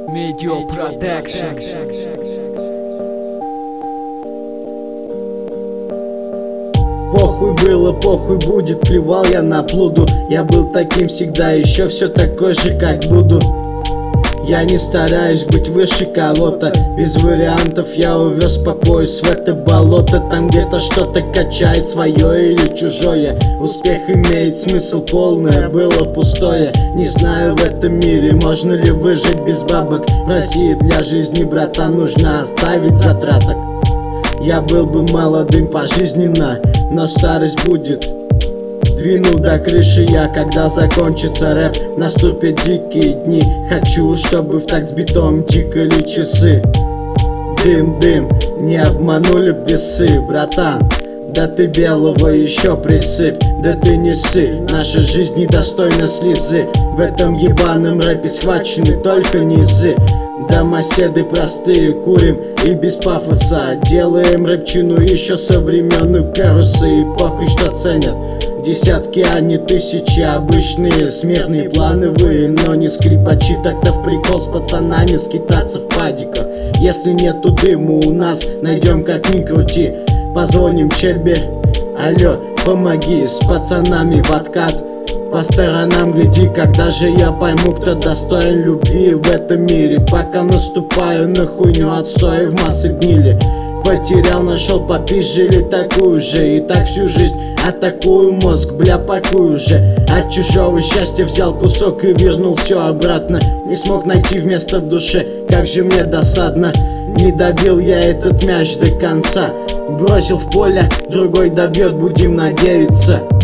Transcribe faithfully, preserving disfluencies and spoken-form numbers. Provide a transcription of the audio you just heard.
Медио Продакшн. Похуй было, похуй будет, плевал я на блуду. Я был таким всегда, еще все такой же, как буду. Я не стараюсь быть выше кого-то. Без вариантов я увез по пояс в это болото. Там где-то что-то качает свое или чужое. Успех имеет смысл, полное было пустое. Не знаю в этом мире, можно ли выжить без бабок. В России для жизни, брата, нужно оставить затраток. Я был бы молодым пожизненно, но старость будет. Двину до крыши я, когда закончится рэп. Наступят дикие дни. Хочу, чтобы в такт с битом тикали часы. Дым-дым, не обманули весы, братан. Да ты белого еще присыпь, да ты не ссы. Наша жизнь недостойна слезы. В этом ебаном рэпе схвачены только низы. Домоседы простые, курим и без пафоса. Делаем рэпчину еще со времен Каруса. И похуй, что ценят десятки, а не тысячи. Обычные смертные плановые, но не скрипачи. Так-то в прикол с пацанами скитаться в падиках. Если нету дыма у нас, найдем как ни крути. Позвоним Чебе, алло, помоги с пацанами в откат. По сторонам гляди, когда же я пойму, кто достоин любви в этом мире. Пока наступаю на хуйню, отстоя в массы гнили. Потерял, нашел, попизжили такую же. И так всю жизнь атакую мозг, бля, пакую уже. От чужого счастья взял кусок и вернул все обратно. Не смог найти вместо в душе, как же мне досадно. Не добил я этот мяч до конца. Бросил в поле, другой добьет, будем надеяться.